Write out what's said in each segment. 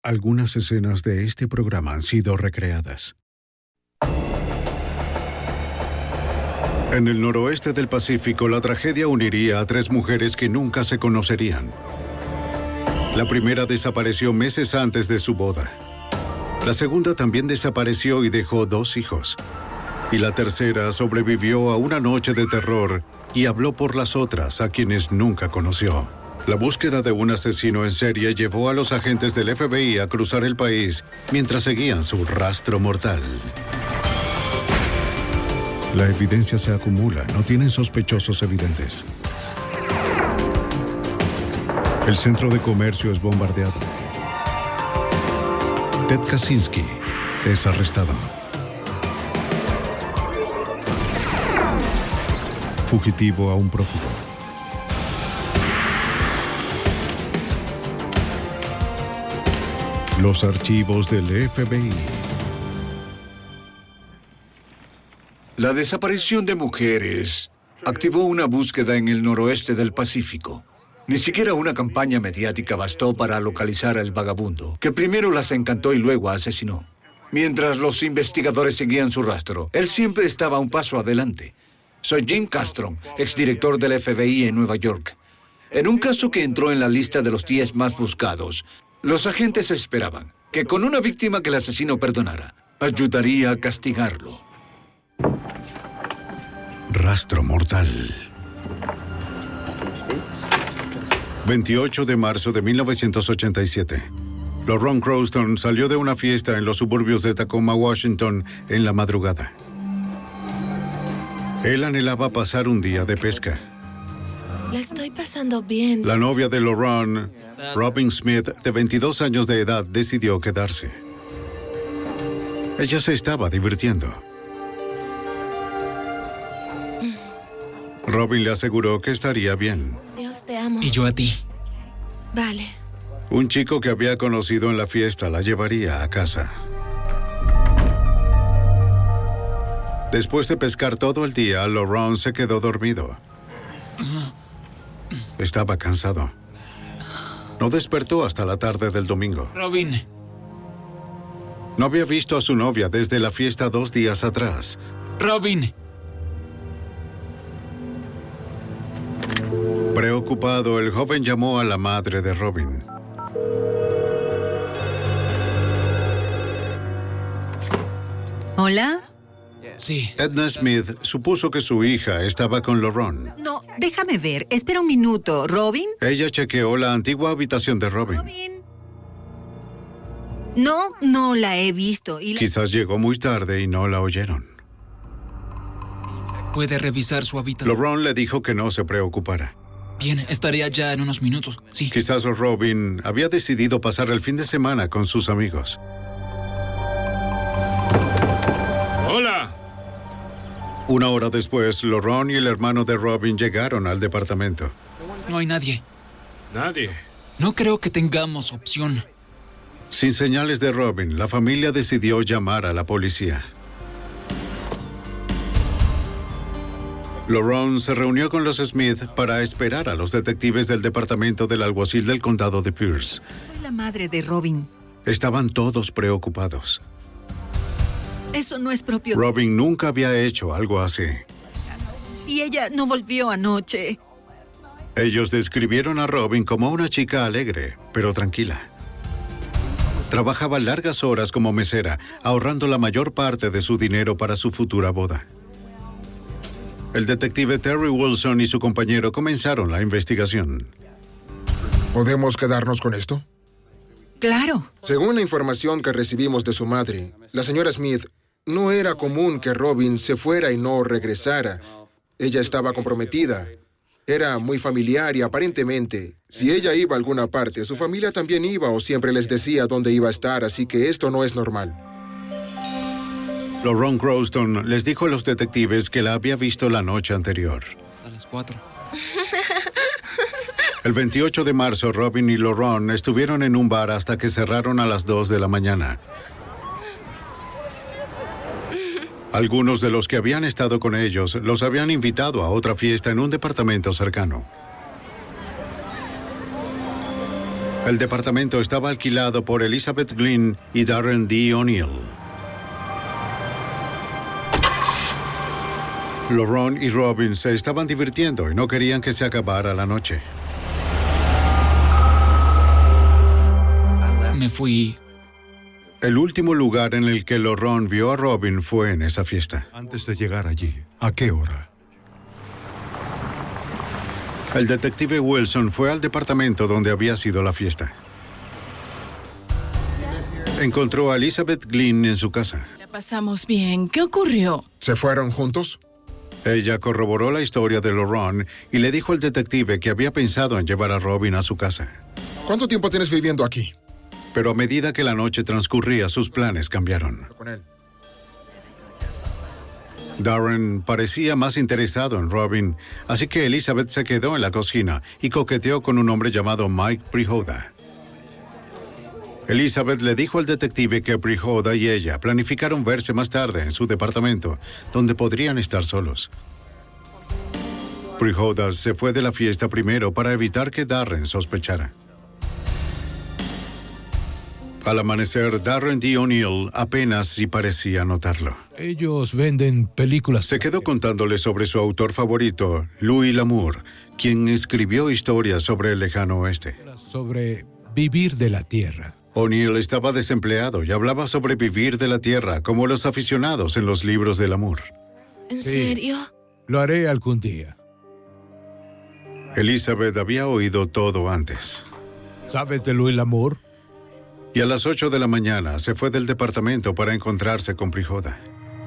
algunas escenas de este programa han sido recreadas. En el noroeste del Pacífico, la tragedia uniría a 3 mujeres que nunca se conocerían. La primera desapareció meses antes de su boda. La segunda también desapareció y dejó 2 hijos. Y la tercera sobrevivió a una noche de terror y habló por las otras, a quienes nunca conoció. La búsqueda de un asesino en serie llevó a los agentes del FBI a cruzar el país mientras seguían su rastro mortal. La evidencia se acumula, no tienen sospechosos evidentes. El centro de comercio es bombardeado. Ted Kaczynski es arrestado. Fugitivo a un prófugo. Los archivos del FBI. La desaparición de mujeres activó una búsqueda en el noroeste del Pacífico. Ni siquiera una campaña mediática bastó para localizar al vagabundo, que primero las encantó y luego asesinó. Mientras los investigadores seguían su rastro, él siempre estaba un paso adelante. Soy Jim Castron, exdirector del FBI en Nueva York. En un caso que entró en la lista de los 10 más buscados, los agentes esperaban que con una víctima que el asesino perdonara, ayudaría a castigarlo. Rastro mortal. 28 de marzo de 1987. LaRon Crowston salió de una fiesta en los suburbios de Tacoma, Washington, en la madrugada. Él anhelaba pasar un día de pesca. La estoy pasando bien. La novia de LaRon, Robin Smith, de 22 años de edad, decidió quedarse. Ella se estaba divirtiendo. Robin le aseguró que estaría bien. Dios te amo. Y yo a ti. Vale. Un chico que había conocido en la fiesta la llevaría a casa. Después de pescar todo el día, LaRon se quedó dormido. Estaba cansado. No despertó hasta la tarde del domingo. Robin. No había visto a su novia desde la fiesta 2 días atrás. Robin. Preocupado, el joven llamó a la madre de Robin. ¿Hola? Sí. Edna Smith supuso que su hija estaba con LaRon. No, déjame ver. Espera un minuto. ¿Robin? Ella chequeó la antigua habitación de Robin. ¿Robin? No la he visto. Quizás llegó muy tarde y no la oyeron. ¿Puede revisar su habitación? LaRon le dijo que no se preocupara. Bien, estaré allá en unos minutos, sí. Quizás Robin había decidido pasar el fin de semana con sus amigos. ¡Hola! Una hora después, LaRon y el hermano de Robin llegaron al departamento. No hay nadie. Nadie. No creo que tengamos opción. Sin señales de Robin, la familia decidió llamar a la policía. LaRon se reunió con los Smith para esperar a los detectives del departamento del alguacil del condado de Pierce. Soy la madre de Robin. Estaban todos preocupados. Eso no es propio. Robin nunca había hecho algo así. Y ella no volvió anoche. Ellos describieron a Robin como una chica alegre, pero tranquila. Trabajaba largas horas como mesera, ahorrando la mayor parte de su dinero para su futura boda. El detective Terry Wilson y su compañero comenzaron la investigación. ¿Podemos quedarnos con esto? Claro. Según la información que recibimos de su madre, la señora Smith, no era común que Robin se fuera y no regresara. Ella estaba comprometida. Era muy familiar y aparentemente, si ella iba a alguna parte, su familia también iba o siempre les decía dónde iba a estar, así que esto no es normal. LaRon Crowston les dijo a los detectives que la había visto la noche anterior. Hasta las 4. El 28 de marzo, Robin y LaRon estuvieron en un bar hasta que cerraron a las 2 de la mañana. Algunos de los que habían estado con ellos los habían invitado a otra fiesta en un departamento cercano. El departamento estaba alquilado por Elizabeth Glynn y Darren D. O'Neill. LaRon y Robin se estaban divirtiendo y no querían que se acabara la noche. Me fui. El último lugar en el que LaRon vio a Robin fue en esa fiesta. Antes de llegar allí, ¿a qué hora? El detective Wilson fue al departamento donde había sido la fiesta. Encontró a Elizabeth Glynn en su casa. La pasamos bien. ¿Qué ocurrió? ¿Se fueron juntos? Ella corroboró la historia de LaRon y le dijo al detective que había pensado en llevar a Robin a su casa. ¿Cuánto tiempo tienes viviendo aquí? Pero a medida que la noche transcurría, sus planes cambiaron. Con él. Darren parecía más interesado en Robin, así que Elizabeth se quedó en la cocina y coqueteó con un hombre llamado Mike Prihoda. Elizabeth le dijo al detective que Prihoda y ella planificaron verse más tarde en su departamento, donde podrían estar solos. Prihoda se fue de la fiesta primero para evitar que Darren sospechara. Al amanecer, Darren D. O'Neill apenas si parecía notarlo. Ellos venden películas. Se quedó contándole sobre su autor favorito, Louis L'Amour, quien escribió historias sobre el lejano oeste. Sobre vivir de la tierra. O'Neill estaba desempleado y hablaba sobre vivir de la tierra como los aficionados en los libros de L'Amour. ¿En serio? Lo haré algún día. Elizabeth había oído todo antes. ¿Sabes de Louis L'Amour? Y a las 8 de la mañana se fue del departamento para encontrarse con Prihoda.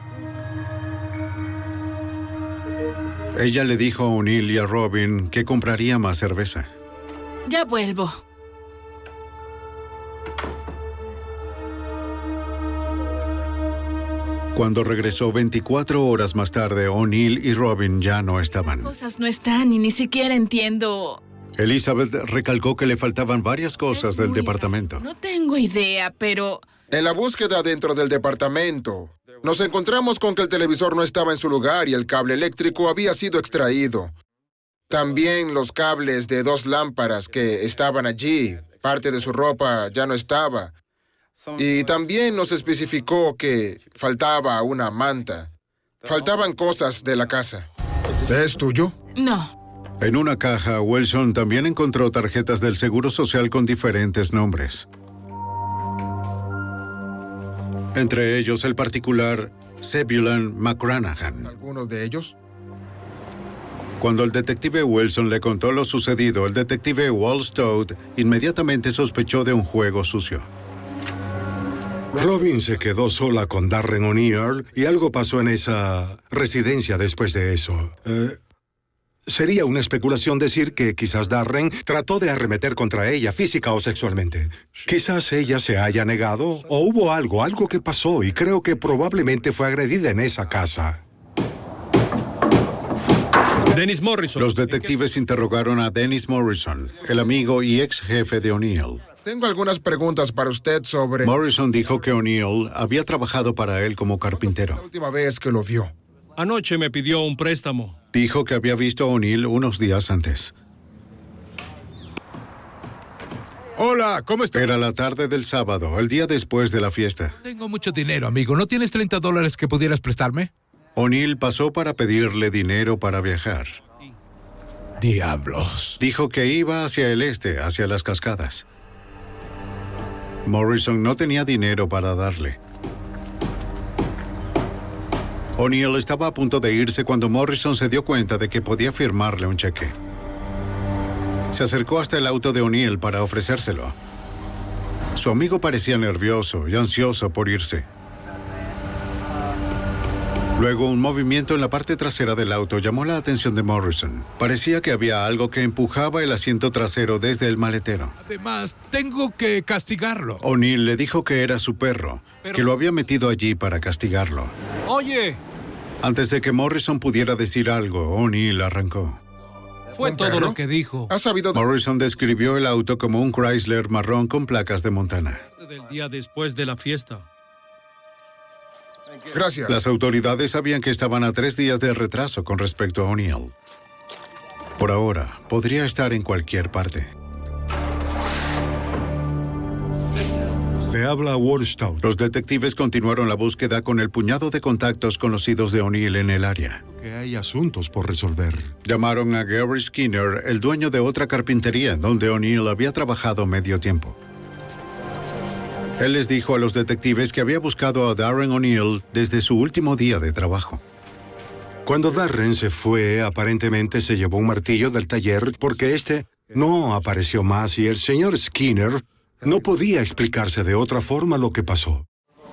Ella le dijo a O'Neill y a Robin que compraría más cerveza. Ya vuelvo. Cuando regresó 24 horas más tarde, O'Neill y Robin ya no estaban. Cosas no están y ni siquiera entiendo. Elizabeth recalcó que le faltaban varias cosas del departamento. No tengo idea, pero... En la búsqueda dentro del departamento, nos encontramos con que el televisor no estaba en su lugar y el cable eléctrico había sido extraído. También los cables de 2 lámparas que estaban allí, parte de su ropa ya no estaba. Y también nos especificó que faltaba una manta. Faltaban cosas de la casa. ¿Es tuyo? No. En una caja, Wilson también encontró tarjetas del Seguro Social con diferentes nombres. Entre ellos el particular Zebulon McCranahan. ¿Algunos de ellos? Cuando el detective Wilson le contó lo sucedido, el detective Walt Stout inmediatamente sospechó de un juego sucio. Robin se quedó sola con Darren O'Neill y algo pasó en esa residencia después de eso. Sería una especulación decir que quizás Darren trató de arremeter contra ella física o sexualmente. Quizás ella se haya negado o hubo algo que pasó y creo que probablemente fue agredida en esa casa. Dennis Morrison. Los detectives interrogaron a Dennis Morrison, el amigo y ex jefe de O'Neill. Tengo algunas preguntas para usted sobre... Morrison dijo que O'Neill había trabajado para él como carpintero. La última vez que lo vio. Anoche me pidió un préstamo. Dijo que había visto a O'Neill unos días antes. Hola, ¿cómo estás? Era la tarde del sábado, el día después de la fiesta. Tengo mucho dinero, amigo. ¿No tienes $30 que pudieras prestarme? O'Neill pasó para pedirle dinero para viajar. Diablos. Dijo que iba hacia el este, hacia las cascadas. Morrison no tenía dinero para darle. O'Neill estaba a punto de irse cuando Morrison se dio cuenta de que podía firmarle un cheque. Se acercó hasta el auto de O'Neill para ofrecérselo. Su amigo parecía nervioso y ansioso por irse. Luego, un movimiento en la parte trasera del auto llamó la atención de Morrison. Parecía que había algo que empujaba el asiento trasero desde el maletero. Además, tengo que castigarlo. O'Neill le dijo que era su perro, que lo había metido allí para castigarlo. Oye, Antes de que Morrison pudiera decir algo, O'Neill arrancó. fue todo lo que dijo. ¿Has sabido Morrison describió el auto como un Chrysler marrón con placas de Montana. Del día después de la fiesta. Gracias. Las autoridades sabían que estaban a 3 días de retraso con respecto a O'Neill. Por ahora, podría estar en cualquier parte. Le habla Ward Stout. Los detectives continuaron la búsqueda con el puñado de contactos conocidos de O'Neill en el área. Que hay asuntos por resolver. Llamaron a Gary Skinner, el dueño de otra carpintería en donde O'Neill había trabajado medio tiempo. Él les dijo a los detectives que había buscado a Darren O'Neill desde su último día de trabajo. Cuando Darren se fue, aparentemente se llevó un martillo del taller porque este no apareció más y el señor Skinner no podía explicarse de otra forma lo que pasó.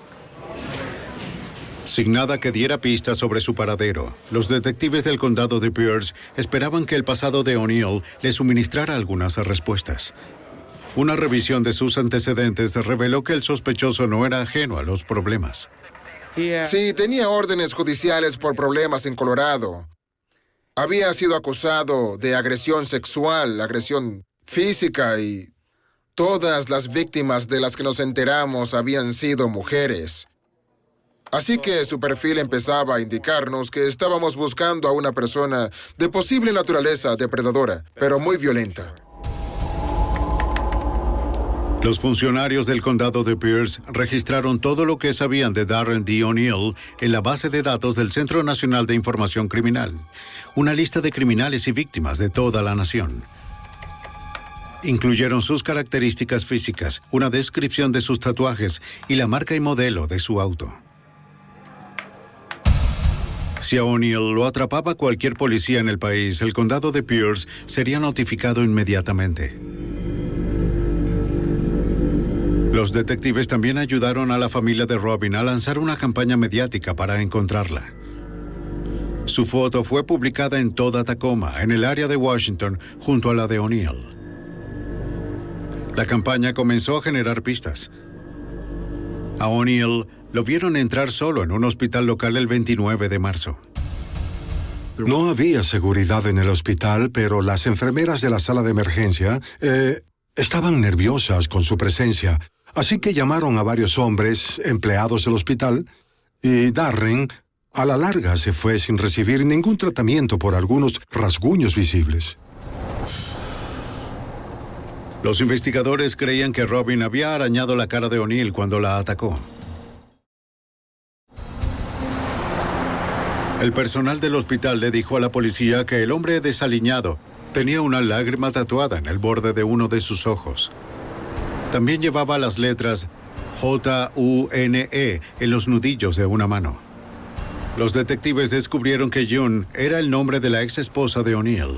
Sin nada que diera pistas sobre su paradero, los detectives del condado de Pierce esperaban que el pasado de O'Neill les suministrara algunas respuestas. Una revisión de sus antecedentes reveló que el sospechoso no era ajeno a los problemas. Sí, tenía órdenes judiciales por problemas en Colorado. Había sido acusado de agresión sexual, agresión física y todas las víctimas de las que nos enteramos habían sido mujeres. Así que su perfil empezaba a indicarnos que estábamos buscando a una persona de posible naturaleza depredadora, pero muy violenta. Los funcionarios del condado de Pierce registraron todo lo que sabían de Darren D. O'Neill en la base de datos del Centro Nacional de Información Criminal, una lista de criminales y víctimas de toda la nación. Incluyeron sus características físicas, una descripción de sus tatuajes y la marca y modelo de su auto. Si a O'Neill lo atrapaba cualquier policía en el país, el condado de Pierce sería notificado inmediatamente. Los detectives también ayudaron a la familia de Robin a lanzar una campaña mediática para encontrarla. Su foto fue publicada en toda Tacoma, en el área de Washington, junto a la de O'Neill. La campaña comenzó a generar pistas. A O'Neill lo vieron entrar solo en un hospital local el 29 de marzo. No había seguridad en el hospital, pero las enfermeras de la sala de emergencia estaban nerviosas con su presencia. Así que llamaron a varios hombres, empleados del hospital, y Darren, a la larga, se fue sin recibir ningún tratamiento por algunos rasguños visibles. Los investigadores creían que Robin había arañado la cara de O'Neill cuando la atacó. El personal del hospital le dijo a la policía que el hombre desaliñado tenía una lágrima tatuada en el borde de uno de sus ojos. También llevaba las letras J-U-N-E en los nudillos de una mano. Los detectives descubrieron que June era el nombre de la ex esposa de O'Neill.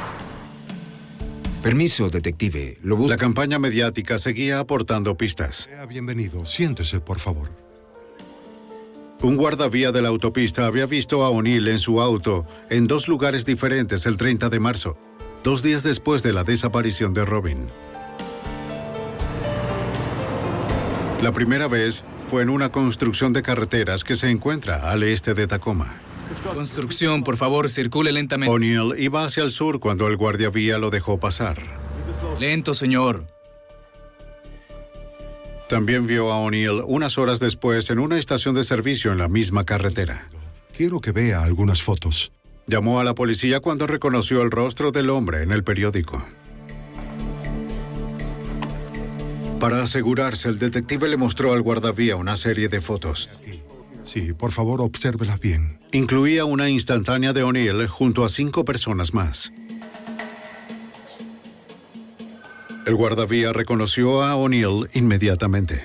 Permiso, detective. Lo busco. La campaña mediática seguía aportando pistas. Bienvenido. Siéntese, por favor. Un guardavía de la autopista había visto a O'Neill en su auto en 2 lugares diferentes el 30 de marzo, 2 días después de la desaparición de Robin. La primera vez fue en una construcción de carreteras que se encuentra al este de Tacoma. Construcción, por favor, circule lentamente. O'Neill iba hacia el sur cuando el guardiavía lo dejó pasar. Lento, señor. También vio a O'Neill unas horas después en una estación de servicio en la misma carretera. Quiero que vea algunas fotos. Llamó a la policía cuando reconoció el rostro del hombre en el periódico. Para asegurarse, el detective le mostró al guardavía una serie de fotos. Sí, por favor, obsérvelas bien. Incluía una instantánea de O'Neill junto a 5 personas más. El guardavía reconoció a O'Neill inmediatamente.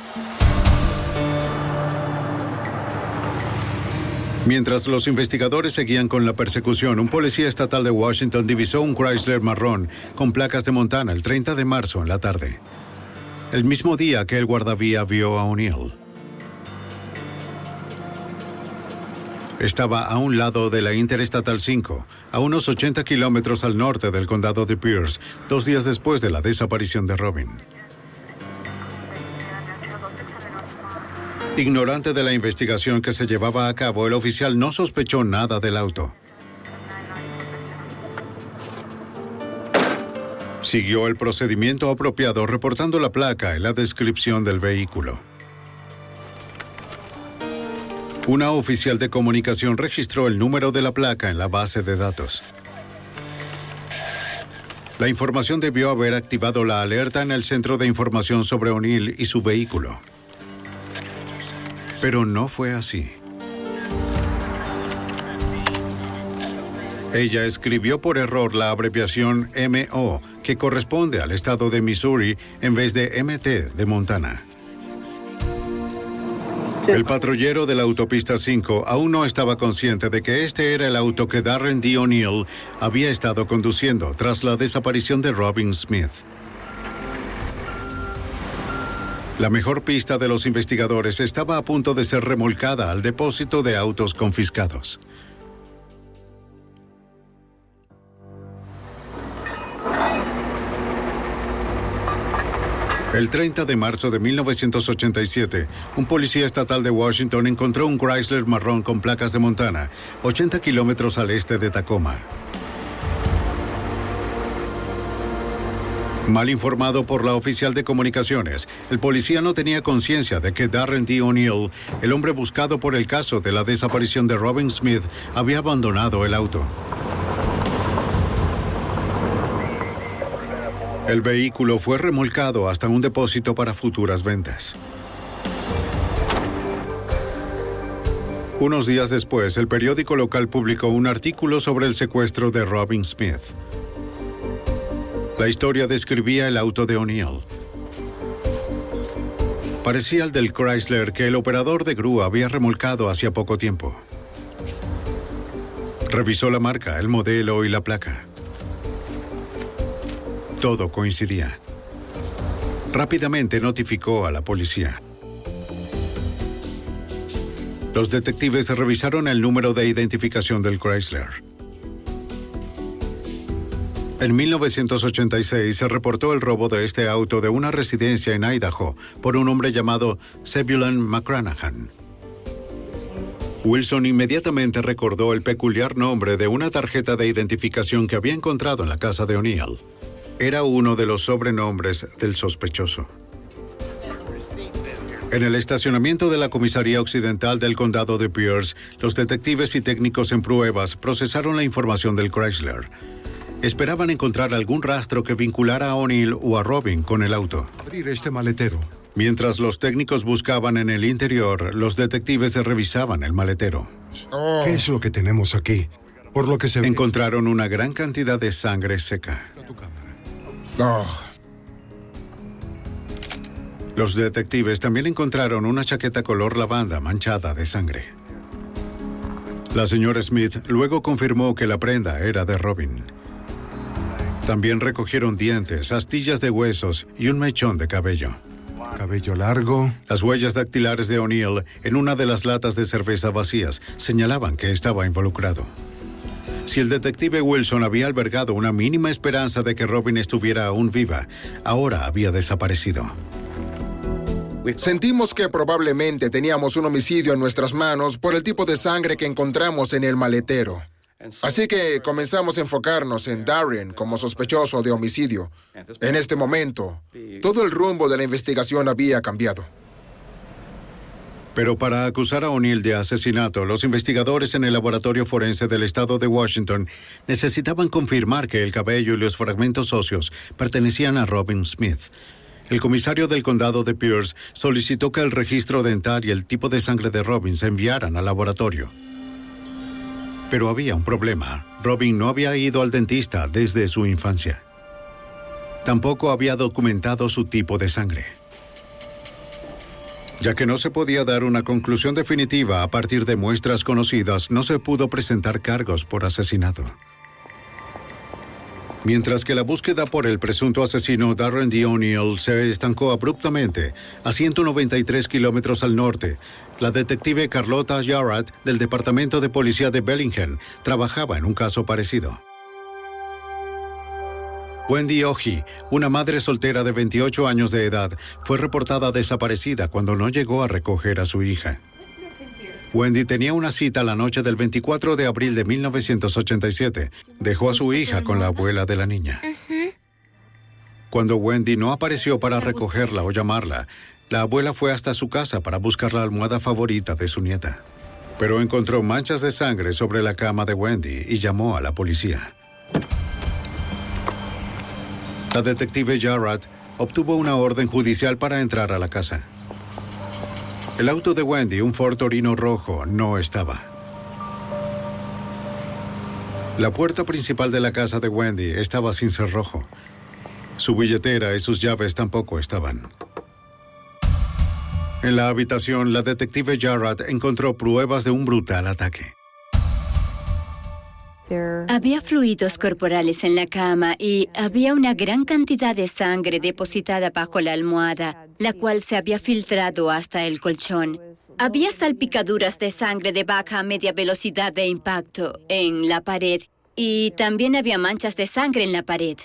Mientras los investigadores seguían con la persecución, un policía estatal de Washington divisó un Chrysler marrón con placas de Montana el 30 de marzo en la tarde, el mismo día que el guardavía vio a O'Neill. Estaba a un lado de la Interestatal 5, a unos 80 kilómetros al norte del condado de Pierce, 2 días después de la desaparición de Robin. Ignorante de la investigación que se llevaba a cabo, el oficial no sospechó nada del auto. Siguió el procedimiento apropiado reportando la placa y la descripción del vehículo. Una oficial de comunicación registró el número de la placa en la base de datos. La información debió haber activado la alerta en el centro de información sobre O'Neill y su vehículo. Pero no fue así. Ella escribió por error la abreviación MO, que corresponde al estado de Missouri, en vez de MT de Montana. El patrullero de la autopista 5 aún no estaba consciente de que este era el auto que Darren D. O'Neill había estado conduciendo tras la desaparición de Robin Smith. La mejor pista de los investigadores estaba a punto de ser remolcada al depósito de autos confiscados. El 30 de marzo de 1987, un policía estatal de Washington encontró un Chrysler marrón con placas de Montana, 80 kilómetros al este de Tacoma. Mal informado por la oficial de comunicaciones, el policía no tenía conciencia de que Darren D. O'Neill, el hombre buscado por el caso de la desaparición de Robin Smith, había abandonado el auto. El vehículo fue remolcado hasta un depósito para futuras ventas. Unos días después, el periódico local publicó un artículo sobre el secuestro de Robin Smith. La historia describía el auto de O'Neill. Parecía el del Chrysler que el operador de grúa había remolcado hacía poco tiempo. Revisó la marca, el modelo y la placa. Todo coincidía. Rápidamente notificó a la policía. Los detectives revisaron el número de identificación del Chrysler. En 1986 se reportó el robo de este auto de una residencia en Idaho por un hombre llamado Zebulon McCranahan. Wilson inmediatamente recordó el peculiar nombre de una tarjeta de identificación que había encontrado en la casa de O'Neill. Era uno de los sobrenombres del sospechoso. En el estacionamiento de la comisaría occidental del condado de Pierce, los detectives y técnicos en pruebas procesaron la información del Chrysler. Esperaban encontrar algún rastro que vinculara a O'Neill o a Robin con el auto. Abrir este maletero. Mientras los técnicos buscaban en el interior, los detectives revisaban el maletero. ¿Qué es lo que tenemos aquí? Por lo que se ve. Encontraron una gran cantidad de sangre seca. Los detectives también encontraron una chaqueta color lavanda manchada de sangre. La señora Smith luego confirmó que la prenda era de Robin. También recogieron dientes, astillas de huesos y un mechón de cabello. Cabello largo. Las huellas dactilares de O'Neill en una de las latas de cerveza vacías señalaban que estaba involucrado. Si el detective Wilson había albergado una mínima esperanza de que Robin estuviera aún viva, ahora había desaparecido. Sentimos que probablemente teníamos un homicidio en nuestras manos por el tipo de sangre que encontramos en el maletero. Así que comenzamos a enfocarnos en Darren como sospechoso de homicidio. En este momento, todo el rumbo de la investigación había cambiado. Pero para acusar a O'Neill de asesinato, los investigadores en el laboratorio forense del estado de Washington necesitaban confirmar que el cabello y los fragmentos óseos pertenecían a Robin Smith. El comisario del condado de Pierce solicitó que el registro dental y el tipo de sangre de Robin se enviaran al laboratorio. Pero había un problema. Robin no había ido al dentista desde su infancia. Tampoco había documentado su tipo de sangre. Ya que no se podía dar una conclusión definitiva a partir de muestras conocidas, no se pudo presentar cargos por asesinato. Mientras que la búsqueda por el presunto asesino Darren D. O'Neill se estancó abruptamente a 193 kilómetros al norte, la detective Carlota Jarrett del Departamento de Policía de Bellingham trabajaba en un caso parecido. Wendy Oji, una madre soltera de 28 años de edad, fue reportada desaparecida cuando no llegó a recoger a su hija. Wendy tenía una cita la noche del 24 de abril de 1987. Dejó a su hija con la abuela de la niña. Cuando Wendy no apareció para recogerla o llamarla, la abuela fue hasta su casa para buscar la almohada favorita de su nieta. Pero encontró manchas de sangre sobre la cama de Wendy y llamó a la policía. La detective Jarrett obtuvo una orden judicial para entrar a la casa. El auto de Wendy, un Ford Torino rojo, no estaba. La puerta principal de la casa de Wendy estaba sin cerrojo. Su billetera y sus llaves tampoco estaban. En la habitación, la detective Jarrett encontró pruebas de un brutal ataque. Había fluidos corporales en la cama y había una gran cantidad de sangre depositada bajo la almohada, la cual se había filtrado hasta el colchón. Había salpicaduras de sangre de baja a media velocidad de impacto en la pared y también había manchas de sangre en la pared.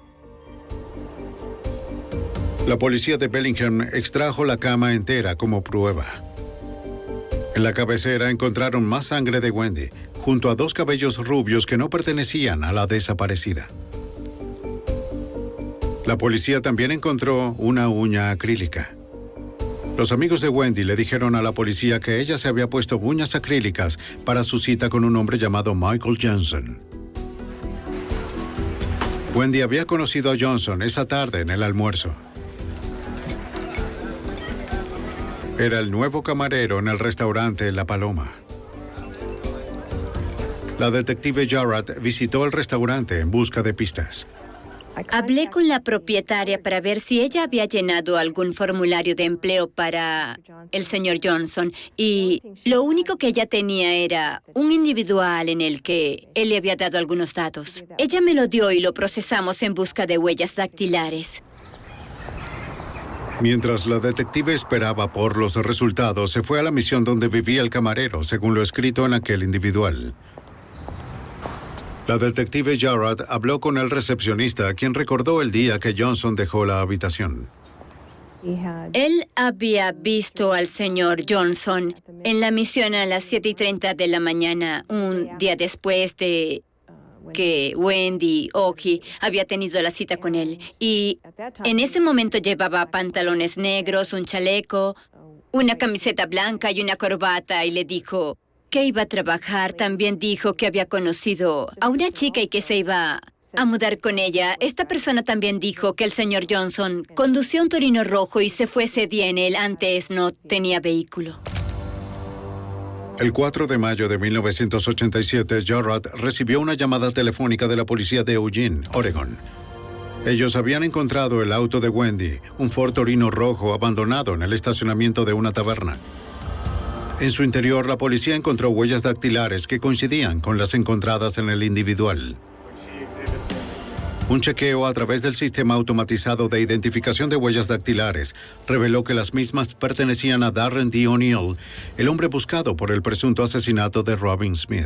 La policía de Bellingham extrajo la cama entera como prueba. En la cabecera encontraron más sangre de Wendy, junto a 2 cabellos rubios que no pertenecían a la desaparecida. La policía también encontró una uña acrílica. Los amigos de Wendy le dijeron a la policía que ella se había puesto uñas acrílicas para su cita con un hombre llamado Michael Johnson. Wendy había conocido a Johnson esa tarde en el almuerzo. Era el nuevo camarero en el restaurante La Paloma. La detective Jarrett visitó el restaurante en busca de pistas. Hablé con la propietaria para ver si ella había llenado algún formulario de empleo para el señor Johnson y lo único que ella tenía era un individual en el que él le había dado algunos datos. Ella me lo dio y lo procesamos en busca de huellas dactilares. Mientras la detective esperaba por los resultados, se fue a la misión donde vivía el camarero, según lo escrito en aquel individual. La detective Jarrett habló con el recepcionista, quien recordó el día que Johnson dejó la habitación. Él había visto al señor Johnson en la misión a las 7:30 de la mañana, un día después de que Wendy Oki había tenido la cita con él. Y en ese momento llevaba pantalones negros, un chaleco, una camiseta blanca y una corbata, y le dijo que iba a trabajar. También dijo que había conocido a una chica y que se iba a mudar con ella. Esta persona también dijo que el señor Johnson conducía un Torino rojo y se fue ese día en él. Antes no tenía vehículo. El 4 de mayo de 1987, Jarrett recibió una llamada telefónica de la policía de Eugene, Oregon. Ellos habían encontrado el auto de Wendy, un Ford Torino rojo abandonado en el estacionamiento de una taberna. En su interior, la policía encontró huellas dactilares que coincidían con las encontradas en el individual. Un chequeo a través del sistema automatizado de identificación de huellas dactilares reveló que las mismas pertenecían a Darren D. O'Neill, el hombre buscado por el presunto asesinato de Robin Smith.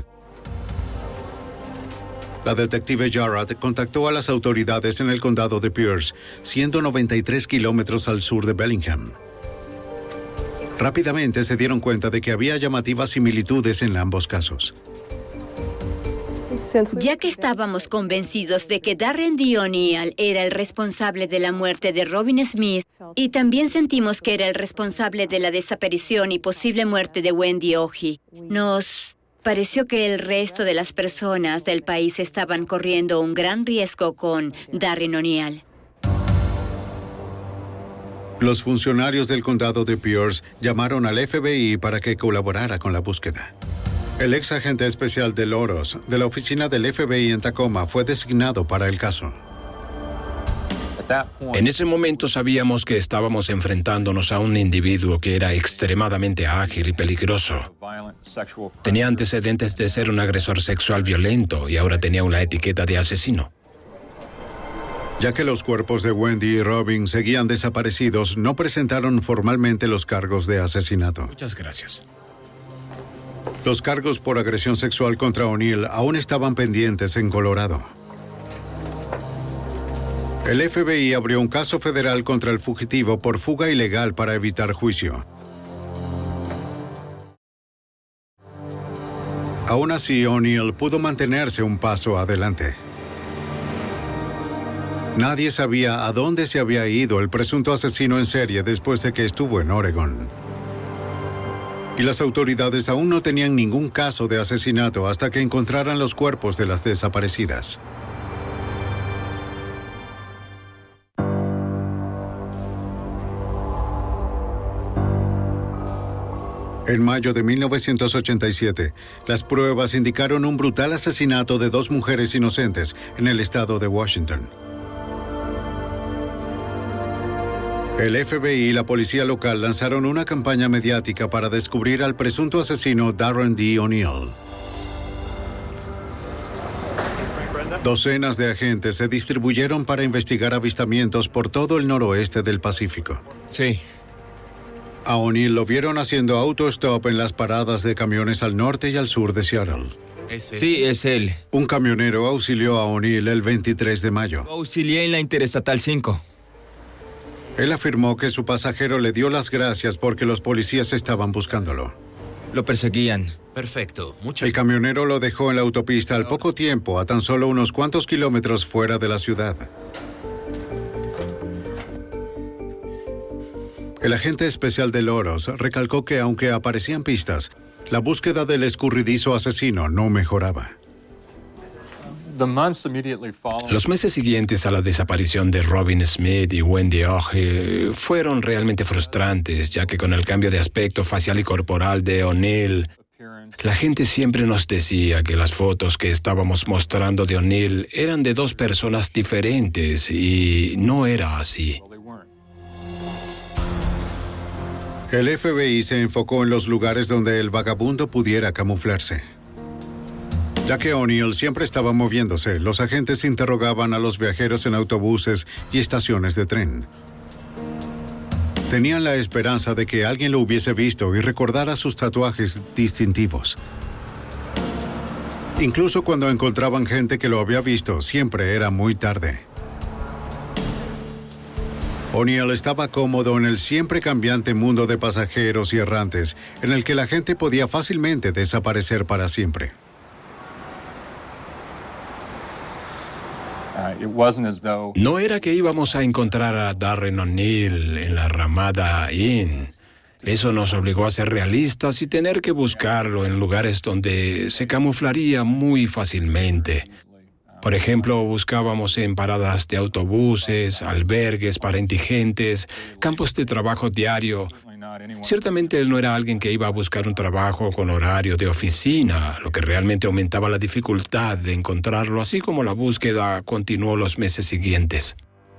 La detective Jarrett contactó a las autoridades en el condado de Pierce, 193 kilómetros al sur de Bellingham. Rápidamente se dieron cuenta de que había llamativas similitudes en ambos casos. Ya que estábamos convencidos de que Darren D. O'Neill era el responsable de la muerte de Robin Smith y también sentimos que era el responsable de la desaparición y posible muerte de Wendy Oki, nos pareció que el resto de las personas del país estaban corriendo un gran riesgo con Darren O'Neill. Los funcionarios del condado de Pierce llamaron al FBI para que colaborara con la búsqueda. El ex agente especial de Loros, de la oficina del FBI en Tacoma, fue designado para el caso. En ese momento sabíamos que estábamos enfrentándonos a un individuo que era extremadamente ágil y peligroso. Tenía antecedentes de ser un agresor sexual violento y ahora tenía una etiqueta de asesino. Ya que los cuerpos de Wendy y Robin seguían desaparecidos, no presentaron formalmente los cargos de asesinato. Muchas gracias. Los cargos por agresión sexual contra O'Neill aún estaban pendientes en Colorado. El FBI abrió un caso federal contra el fugitivo por fuga ilegal para evitar juicio. Aún así, O'Neill pudo mantenerse un paso adelante. Nadie sabía a dónde se había ido el presunto asesino en serie después de que estuvo en Oregon. Y las autoridades aún no tenían ningún caso de asesinato hasta que encontraran los cuerpos de las desaparecidas. En mayo de 1987, las pruebas indicaron un brutal asesinato de 2 mujeres inocentes en el estado de Washington. El FBI y la policía local lanzaron una campaña mediática para descubrir al presunto asesino Darren D. O'Neill. Docenas de agentes se distribuyeron para investigar avistamientos por todo el noroeste del Pacífico. Sí. A O'Neill lo vieron haciendo autostop en las paradas de camiones al norte y al sur de Seattle. Sí, es él. Un camionero auxilió a O'Neill el 23 de mayo. Auxilié en la Interestatal 5. Él afirmó que su pasajero le dio las gracias porque los policías estaban buscándolo. Lo perseguían. Perfecto. El camionero lo dejó en la autopista al poco tiempo, a tan solo unos cuantos kilómetros fuera de la ciudad. El agente especial de Loros recalcó que aunque aparecían pistas, la búsqueda del escurridizo asesino no mejoraba. Los meses siguientes a la desaparición de Robin Smith y Wendy Oge fueron realmente frustrantes, ya que con el cambio de aspecto facial y corporal de O'Neill, la gente siempre nos decía que las fotos que estábamos mostrando de O'Neill eran de 2 personas diferentes y no era así. El FBI se enfocó en los lugares donde el vagabundo pudiera camuflarse. Ya que O'Neill siempre estaba moviéndose, los agentes interrogaban a los viajeros en autobuses y estaciones de tren. Tenían la esperanza de que alguien lo hubiese visto y recordara sus tatuajes distintivos. Incluso cuando encontraban gente que lo había visto, siempre era muy tarde. O'Neill estaba cómodo en el siempre cambiante mundo de pasajeros y errantes, en el que la gente podía fácilmente desaparecer para siempre. No era que íbamos a encontrar a Darren O'Neill en la Ramada Inn. Eso nos obligó a ser realistas y tener que buscarlo en lugares donde se camuflaría muy fácilmente. Por ejemplo, buscábamos en paradas de autobuses, albergues para indigentes, campos de trabajo diario. Ciertamente él no era alguien que iba a buscar un trabajo con horario de oficina, lo que realmente aumentaba la dificultad de encontrarlo, así como la búsqueda continuó los meses siguientes.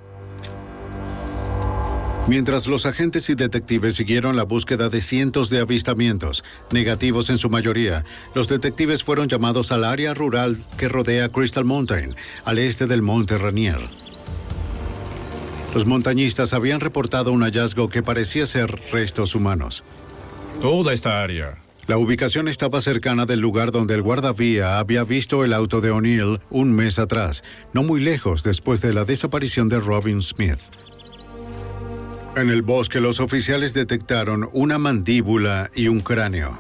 Mientras los agentes y detectives siguieron la búsqueda de cientos de avistamientos, negativos en su mayoría, los detectives fueron llamados al área rural que rodea Crystal Mountain, al este del Monte Rainier. Los montañistas habían reportado un hallazgo que parecía ser restos humanos. Toda esta área. La ubicación estaba cercana del lugar donde el guardavía había visto el auto de O'Neill un mes atrás, no muy lejos después de la desaparición de Robin Smith. En el bosque, los oficiales detectaron una mandíbula y un cráneo.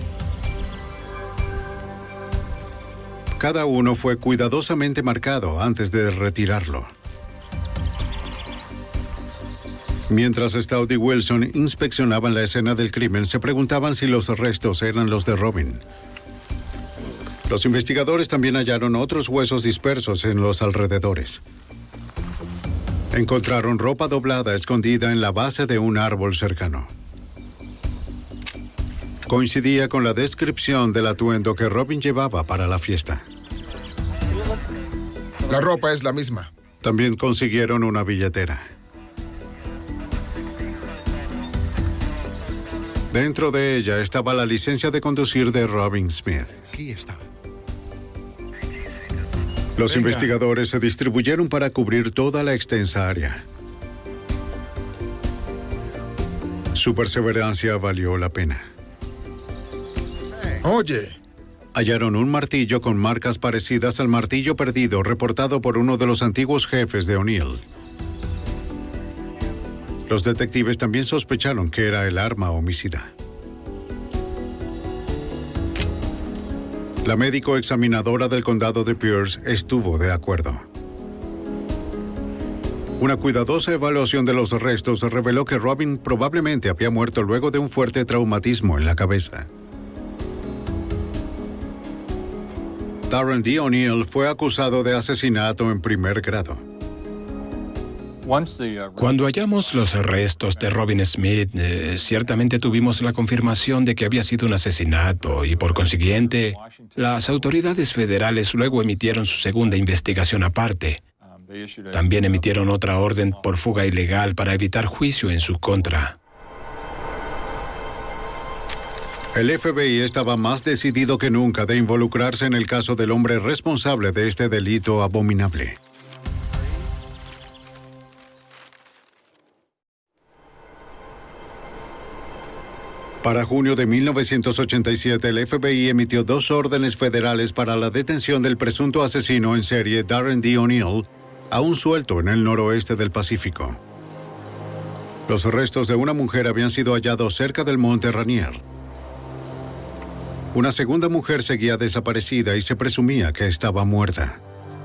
Cada uno fue cuidadosamente marcado antes de retirarlo. Mientras Stout y Wilson inspeccionaban la escena del crimen, se preguntaban si los restos eran los de Robin. Los investigadores también hallaron otros huesos dispersos en los alrededores. Encontraron ropa doblada escondida en la base de un árbol cercano. Coincidía con la descripción del atuendo que Robin llevaba para la fiesta. La ropa es la misma. También consiguieron una billetera. Dentro de ella estaba la licencia de conducir de Robin Smith. Aquí está. Los investigadores se distribuyeron para cubrir toda la extensa área. Su perseverancia valió la pena. Oye. Hallaron un martillo con marcas parecidas al martillo perdido reportado por uno de los antiguos jefes de O'Neill. Los detectives también sospecharon que era el arma homicida. La médico examinadora del condado de Pierce estuvo de acuerdo. Una cuidadosa evaluación de los restos reveló que Robin probablemente había muerto luego de un fuerte traumatismo en la cabeza. Darren D. O'Neill fue acusado de asesinato en primer grado. Cuando hallamos los restos de Robin Smith, ciertamente tuvimos la confirmación de que había sido un asesinato y, por consiguiente, las autoridades federales luego emitieron su segunda investigación aparte. También emitieron otra orden por fuga ilegal para evitar juicio en su contra. El FBI estaba más decidido que nunca de involucrarse en el caso del hombre responsable de este delito abominable. Para junio de 1987, el FBI emitió 2 órdenes federales para la detención del presunto asesino en serie Darren D. O'Neill, aún suelto en el noroeste del Pacífico. Los restos de una mujer habían sido hallados cerca del monte Rainier. Una segunda mujer seguía desaparecida y se presumía que estaba muerta,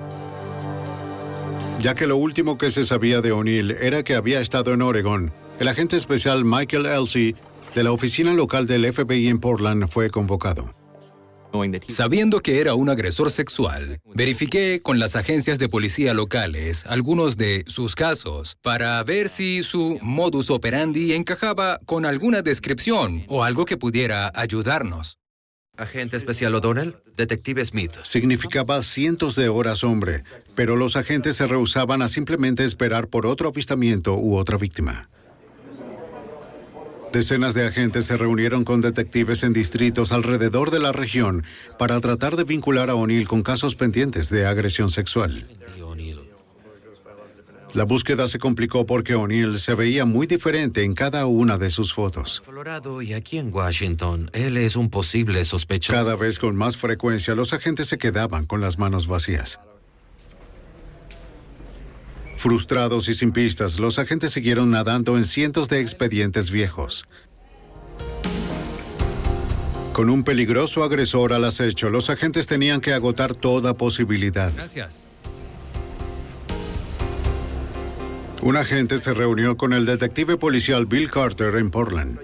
ya que lo último que se sabía de O'Neill era que había estado en Oregón. El agente especial Michael Elsey, de la oficina local del FBI en Portland, fue convocado. Sabiendo que era un agresor sexual, verifiqué con las agencias de policía locales algunos de sus casos para ver si su modus operandi encajaba con alguna descripción o algo que pudiera ayudarnos. Agente especial O'Donnell, detective Smith. Significaba cientos de horas hombre, pero los agentes se rehusaban a simplemente esperar por otro avistamiento u otra víctima. Decenas de agentes se reunieron con detectives en distritos alrededor de la región para tratar de vincular a O'Neill con casos pendientes de agresión sexual. La búsqueda se complicó porque O'Neill se veía muy diferente en cada una de sus fotos. Colorado y aquí en Washington, él es un posible sospechoso. Cada vez con más frecuencia, los agentes se quedaban con las manos vacías. Frustrados y sin pistas, los agentes siguieron nadando en cientos de expedientes viejos. Con un peligroso agresor al acecho, los agentes tenían que agotar toda posibilidad. Gracias. Un agente se reunió con el detective policial Bill Carter en Portland.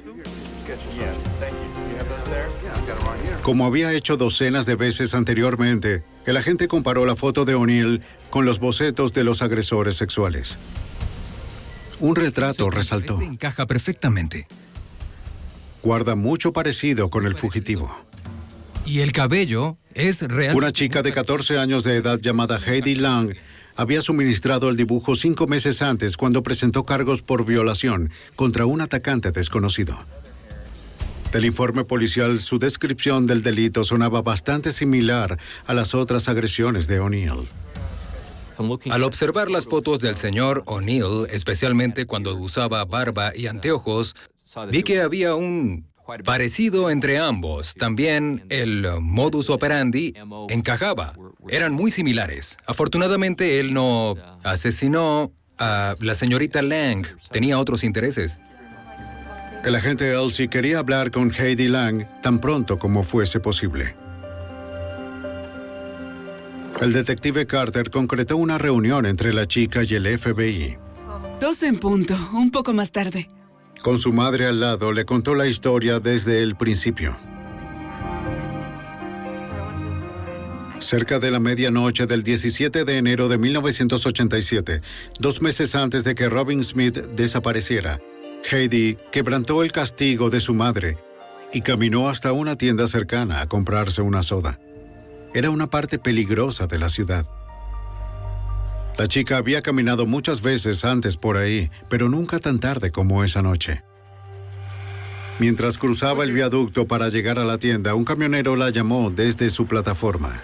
Como había hecho docenas de veces anteriormente, el agente comparó la foto de O'Neill con los bocetos de los agresores sexuales. Un retrato resaltó. Encaja perfectamente. Guarda mucho parecido con el fugitivo. Y el cabello es real. Una chica de 14 años de edad llamada Heidi Lang había suministrado el dibujo 5 meses antes cuando presentó cargos por violación contra un atacante desconocido. Del informe policial, su descripción del delito sonaba bastante similar a las otras agresiones de O'Neill. Al observar las fotos del señor O'Neill, especialmente cuando usaba barba y anteojos, vi que había un parecido entre ambos. También el modus operandi encajaba. Eran muy similares. Afortunadamente, él no asesinó a la señorita Lang. Tenía otros intereses. El agente Elsey quería hablar con Heidi Lang tan pronto como fuese posible. El detective Carter concretó una reunión entre la chica y el FBI. 12 en punto, un poco más tarde. Con su madre al lado, le contó la historia desde el principio. Cerca de la medianoche del 17 de enero de 1987, 2 meses antes de que Robin Smith desapareciera, Heidi quebrantó el castigo de su madre y caminó hasta una tienda cercana a comprarse una soda. Era una parte peligrosa de la ciudad. La chica había caminado muchas veces antes por ahí, pero nunca tan tarde como esa noche. Mientras cruzaba el viaducto para llegar a la tienda, un camionero la llamó desde su plataforma.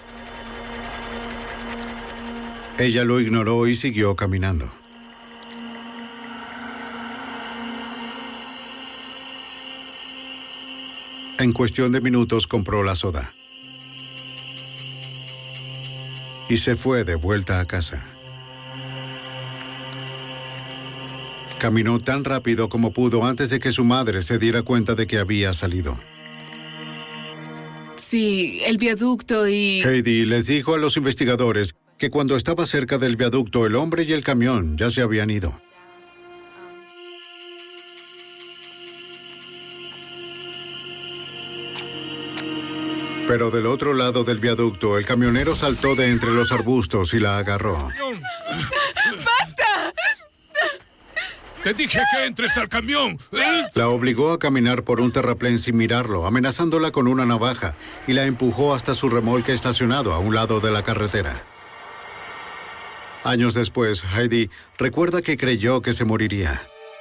Ella lo ignoró y siguió caminando. En cuestión de minutos compró la soda y se fue de vuelta a casa. Caminó tan rápido como pudo antes de que su madre se diera cuenta de que había salido. Sí, el viaducto y... Heidi les dijo a los investigadores que cuando estaba cerca del viaducto, el hombre y el camión ya se habían ido. Pero del otro lado del viaducto, el camionero saltó de entre los arbustos y la agarró. ¡Basta! ¡Te dije que entres al camión! La obligó a caminar por un terraplén sin mirarlo, amenazándola con una navaja, y la empujó hasta su remolque estacionado a un lado de la carretera. Años después, Heidi recuerda que creyó que se moriría.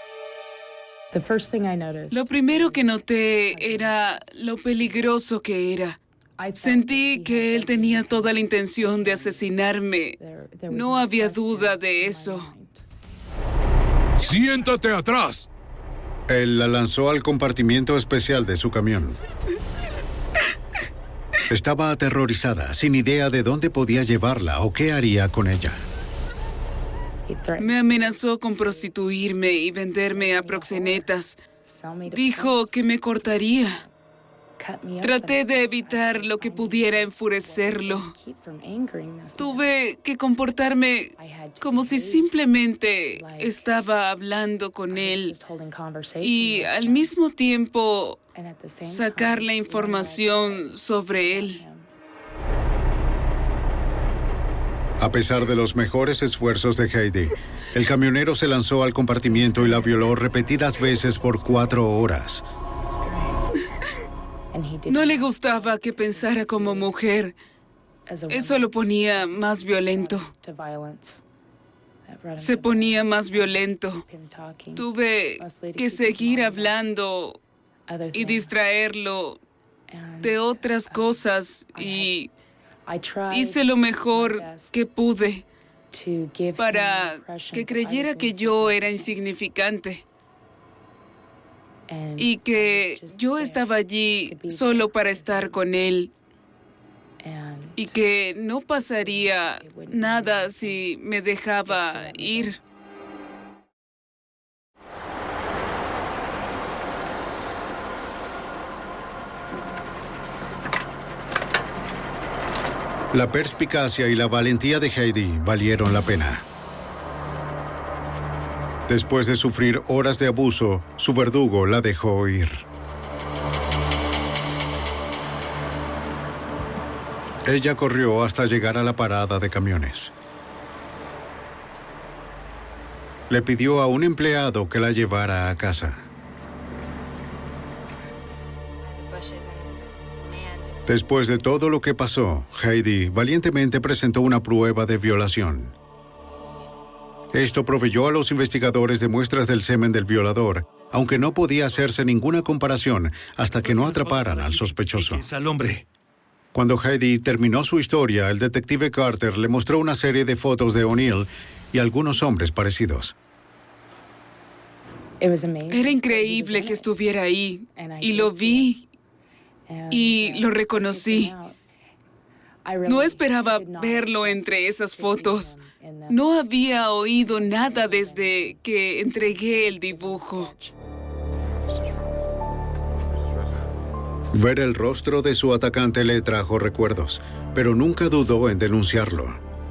Lo primero que noté era lo peligroso que era. Sentí que él tenía toda la intención de asesinarme. No había duda de eso. ¡Siéntate atrás! Él la lanzó al compartimiento especial de su camión. Estaba aterrorizada, sin idea de dónde podía llevarla o qué haría con ella. Me amenazó con prostituirme y venderme a proxenetas. Dijo que me cortaría. Traté de evitar lo que pudiera enfurecerlo. Tuve que comportarme como si simplemente estaba hablando con él y al mismo tiempo sacar la información sobre él. A pesar de los mejores esfuerzos de Heidi, el camionero se lanzó al compartimiento y la violó repetidas veces por 4 horas. No le gustaba que pensara como mujer. Eso lo ponía más violento. Se ponía más violento. Tuve que seguir hablando y distraerlo de otras cosas y hice lo mejor que pude para que creyera que yo era insignificante y que yo estaba allí solo para estar con él y que no pasaría nada si me dejaba ir. La perspicacia y la valentía de Heidi valieron la pena. Después de sufrir horas de abuso, su verdugo la dejó ir. Ella corrió hasta llegar a la parada de camiones. Le pidió a un empleado que la llevara a casa. Después de todo lo que pasó, Heidi valientemente presentó una prueba de violación. Esto proveyó a los investigadores de muestras del semen del violador, aunque no podía hacerse ninguna comparación hasta que no atraparan al sospechoso. Cuando Heidi terminó su historia, el detective Carter le mostró una serie de fotos de O'Neill y algunos hombres parecidos. Era increíble que estuviera ahí, y lo vi y lo reconocí. No esperaba verlo entre esas fotos. No había oído nada desde que entregué el dibujo. Ver el rostro de su atacante le trajo recuerdos, pero nunca dudó en denunciarlo.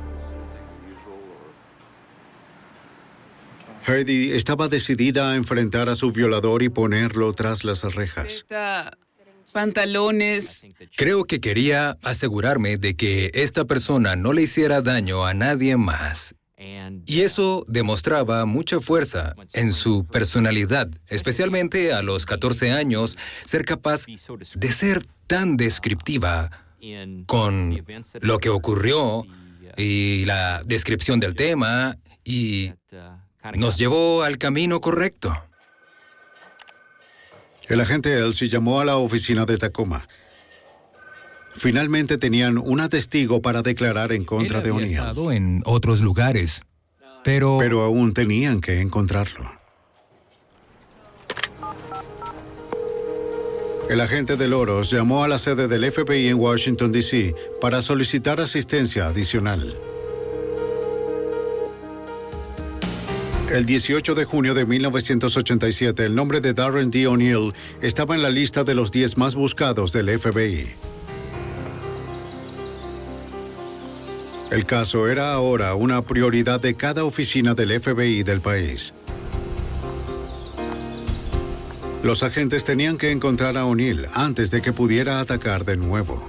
Heidi estaba decidida a enfrentar a su violador y ponerlo tras las rejas. Pantalones. Creo que quería asegurarme de que esta persona no le hiciera daño a nadie más. Y eso demostraba mucha fuerza en su personalidad, especialmente a los 14 años, ser capaz de ser tan descriptiva con lo que ocurrió y la descripción del tema, y nos llevó al camino correcto. El agente Elsie llamó a la oficina de Tacoma. Finalmente tenían una testigo para declarar en contra de O'Neill. Estado en otros lugares, pero aún tenían que encontrarlo. El agente de Loros llamó a la sede del FBI en Washington, D.C. para solicitar asistencia adicional. El 18 de junio de 1987, el nombre de Darren D. O'Neill estaba en la lista de los 10 más buscados del FBI. El caso era ahora una prioridad de cada oficina del FBI del país. Los agentes tenían que encontrar a O'Neill antes de que pudiera atacar de nuevo.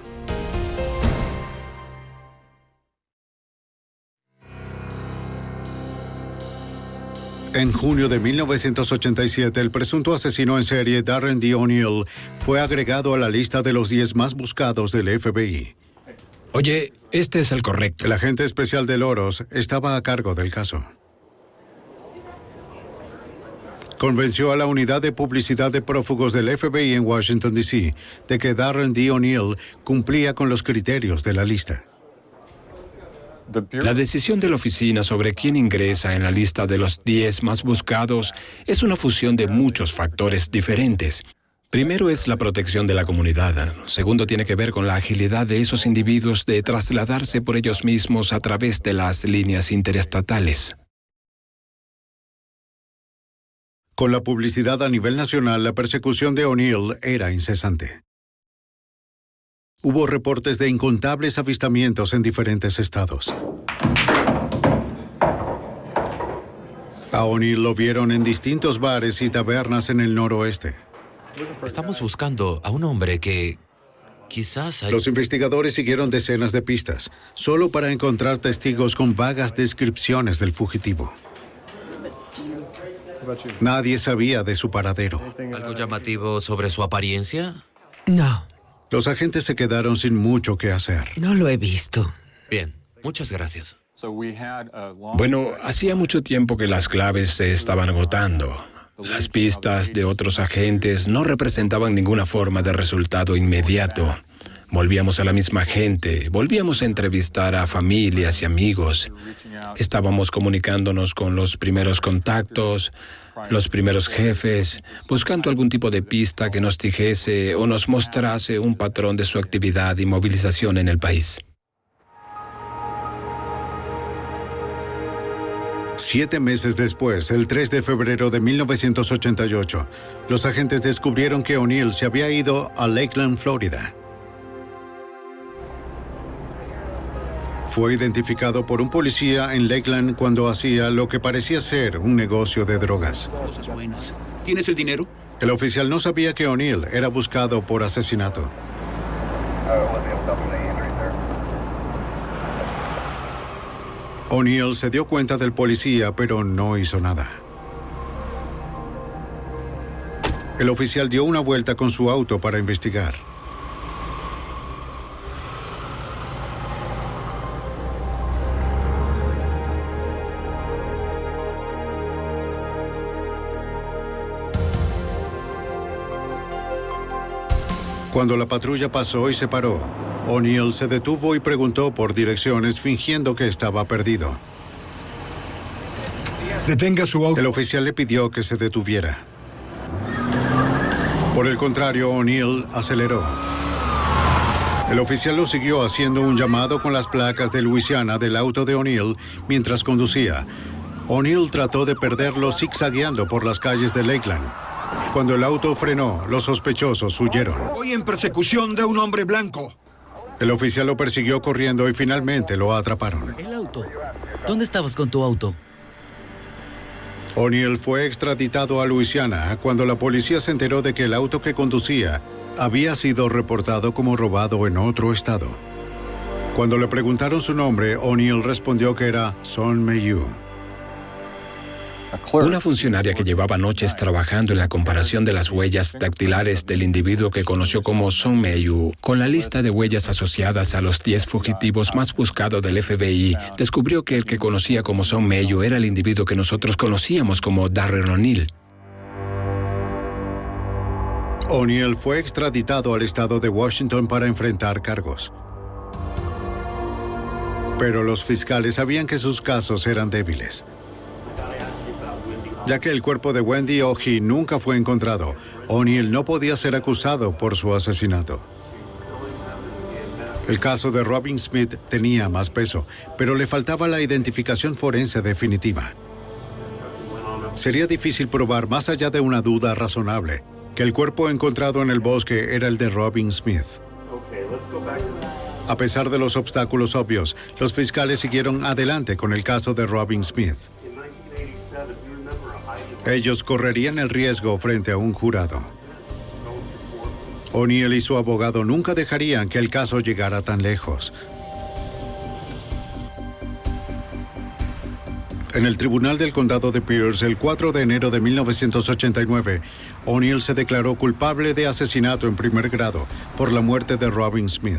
En junio de 1987, el presunto asesino en serie Darren D. O'Neill fue agregado a la lista de los 10 más buscados del FBI. Oye, este es el correcto. El agente especial de Loros estaba a cargo del caso. Convenció a la unidad de publicidad de prófugos del FBI en Washington, D.C., de que Darren D. O'Neill cumplía con los criterios de la lista. La decisión de la oficina sobre quién ingresa en la lista de los 10 más buscados es una fusión de muchos factores diferentes. Primero es la protección de la comunidad. Segundo tiene que ver con la agilidad de esos individuos de trasladarse por ellos mismos a través de las líneas interestatales. Con la publicidad a nivel nacional, la persecución de O'Neill era incesante. Hubo reportes de incontables avistamientos en diferentes estados. A O'Neill lo vieron en distintos bares y tabernas en el noroeste. Estamos buscando a un hombre que quizás... Los investigadores siguieron decenas de pistas, solo para encontrar testigos con vagas descripciones del fugitivo. Nadie sabía de su paradero. ¿Algo llamativo sobre su apariencia? No. Los agentes se quedaron sin mucho que hacer. No lo he visto. Bien, muchas gracias. Bueno, hacía mucho tiempo que las claves se estaban agotando. Las pistas de otros agentes no representaban ninguna forma de resultado inmediato. Volvíamos a la misma gente, volvíamos a entrevistar a familias y amigos. Estábamos comunicándonos con los primeros contactos, los primeros jefes, buscando algún tipo de pista que nos dijese o nos mostrase un patrón de su actividad y movilización en el país. 7 meses después, el 3 de febrero de 1988, los agentes descubrieron que O'Neill se había ido a Lakeland, Florida. Fue identificado por un policía en Lakeland cuando hacía lo que parecía ser un negocio de drogas. Cosas buenas. ¿Tienes el dinero? El oficial no sabía que O'Neill era buscado por asesinato. O'Neill se dio cuenta del policía, pero no hizo nada. El oficial dio una vuelta con su auto para investigar. Cuando la patrulla pasó y se paró, O'Neill se detuvo y preguntó por direcciones fingiendo que estaba perdido. Detenga su auto. El oficial le pidió que se detuviera. Por el contrario, O'Neill aceleró. El oficial lo siguió haciendo un llamado con las placas de Luisiana del auto de O'Neill mientras conducía. O'Neill trató de perderlo zigzagueando por las calles de Lakeland. Cuando el auto frenó, los sospechosos huyeron. Voy en persecución de un hombre blanco. El oficial lo persiguió corriendo y finalmente lo atraparon. El auto. ¿Dónde estabas con tu auto? O'Neill fue extraditado a Luisiana cuando la policía se enteró de que el auto que conducía había sido reportado como robado en otro estado. Cuando le preguntaron su nombre, O'Neill respondió que era Son Mayu. Una funcionaria que llevaba noches trabajando en la comparación de las huellas dactilares del individuo que conoció como Son Mayu con la lista de huellas asociadas a los 10 fugitivos más buscados del FBI, descubrió que el que conocía como Son Mayu era el individuo que nosotros conocíamos como Darren O'Neill. O'Neill fue extraditado al estado de Washington para enfrentar cargos. Pero los fiscales sabían que sus casos eran débiles. Ya que el cuerpo de Wendy Oji nunca fue encontrado, O'Neill no podía ser acusado por su asesinato. El caso de Robin Smith tenía más peso, pero le faltaba la identificación forense definitiva. Sería difícil probar más allá de una duda razonable que el cuerpo encontrado en el bosque era el de Robin Smith. A pesar de los obstáculos obvios, los fiscales siguieron adelante con el caso de Robin Smith. Ellos correrían el riesgo frente a un jurado. O'Neill y su abogado nunca dejarían que el caso llegara tan lejos. En el Tribunal del Condado de Pierce, el 4 de enero de 1989, O'Neill se declaró culpable de asesinato en primer grado por la muerte de Robin Smith.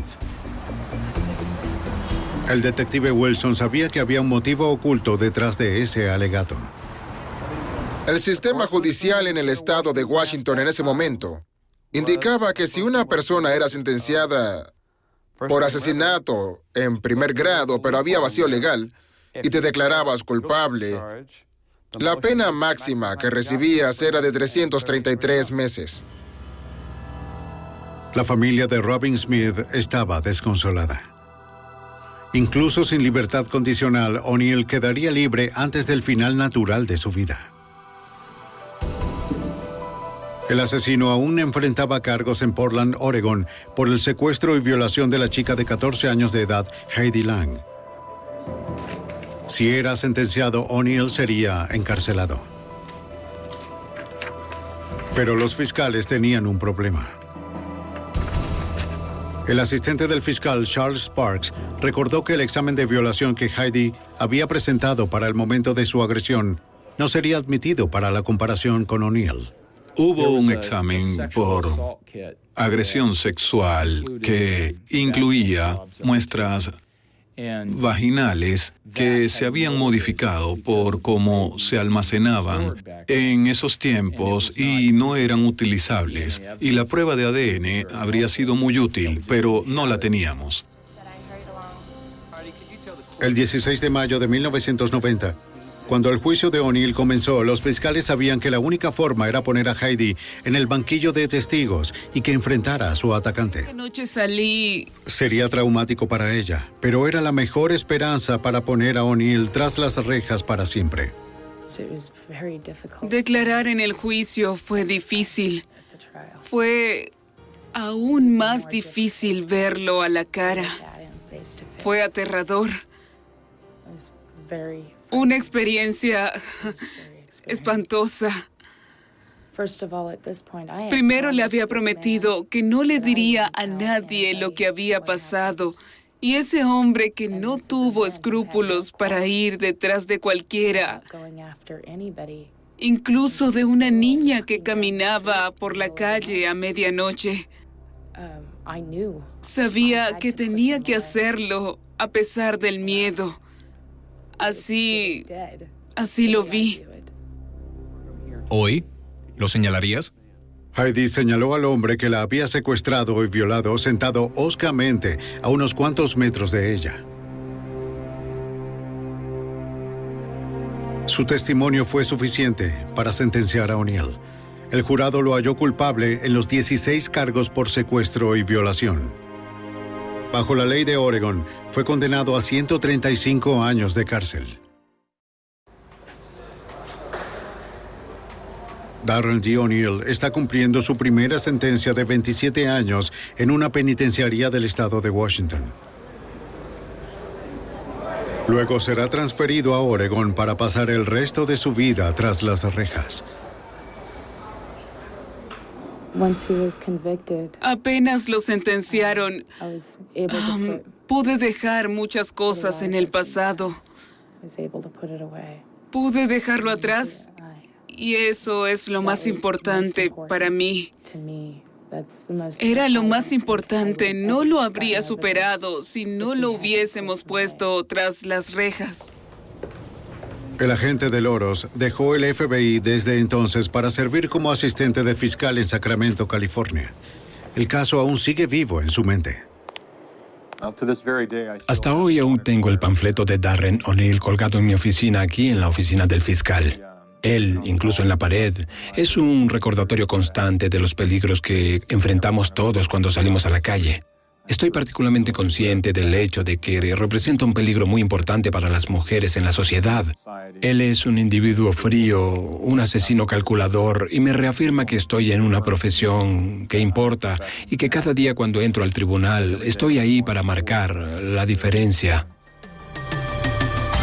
El detective Wilson sabía que había un motivo oculto detrás de ese alegato. El sistema judicial en el estado de Washington en ese momento indicaba que si una persona era sentenciada por asesinato en primer grado, pero había vacío legal, y te declarabas culpable, la pena máxima que recibías era de 333 meses. La familia de Robin Smith estaba desconsolada. Incluso sin libertad condicional, O'Neill quedaría libre antes del final natural de su vida. El asesino aún enfrentaba cargos en Portland, Oregón, por el secuestro y violación de la chica de 14 años de edad, Heidi Lang. Si era sentenciado, O'Neill sería encarcelado. Pero los fiscales tenían un problema. El asistente del fiscal, Charles Sparks, recordó que el examen de violación que Heidi había presentado para el momento de su agresión no sería admitido para la comparación con O'Neill. Hubo un examen por agresión sexual que incluía muestras vaginales que se habían modificado por cómo se almacenaban en esos tiempos y no eran utilizables. Y la prueba de ADN habría sido muy útil, pero no la teníamos. El 16 de mayo de 1990, cuando el juicio de O'Neill comenzó, los fiscales sabían que la única forma era poner a Heidi en el banquillo de testigos y que enfrentara a su atacante. Anoche salí. Sería traumático para ella, pero era la mejor esperanza para poner a O'Neill tras las rejas para siempre. Declarar en el juicio fue difícil. Fue aún más difícil verlo a la cara. Fue aterrador. Una experiencia espantosa. Primero le había prometido que no le diría a nadie lo que había pasado. Y ese hombre que no tuvo escrúpulos para ir detrás de cualquiera, incluso de una niña que caminaba por la calle a medianoche, sabía que tenía que hacerlo a pesar del miedo. Así lo vi. ¿Hoy? ¿Lo señalarías? Heidi señaló al hombre que la había secuestrado y violado sentado hoscamente a unos cuantos metros de ella. Su testimonio fue suficiente para sentenciar a O'Neill. El jurado lo halló culpable en los 16 cargos por secuestro y violación. Bajo la ley de Oregón, fue condenado a 135 años de cárcel. Darren D. O'Neill está cumpliendo su primera sentencia de 27 años en una penitenciaría del estado de Washington. Luego será transferido a Oregón para pasar el resto de su vida tras las rejas. Apenas lo sentenciaron, pude dejar muchas cosas en el pasado. Pude dejarlo atrás y eso es lo más importante para mí. Era lo más importante, no lo habría superado si no lo hubiésemos puesto tras las rejas. El agente de Loros dejó el FBI desde entonces para servir como asistente de fiscal en Sacramento, California. El caso aún sigue vivo en su mente. Hasta hoy aún tengo el panfleto de Darren O'Neill colgado en mi oficina, aquí en la oficina del fiscal. Él, incluso en la pared, es un recordatorio constante de los peligros que enfrentamos todos cuando salimos a la calle. Estoy particularmente consciente del hecho de que representa un peligro muy importante para las mujeres en la sociedad. Él es un individuo frío, un asesino calculador, y me reafirma que estoy en una profesión que importa y que cada día cuando entro al tribunal estoy ahí para marcar la diferencia.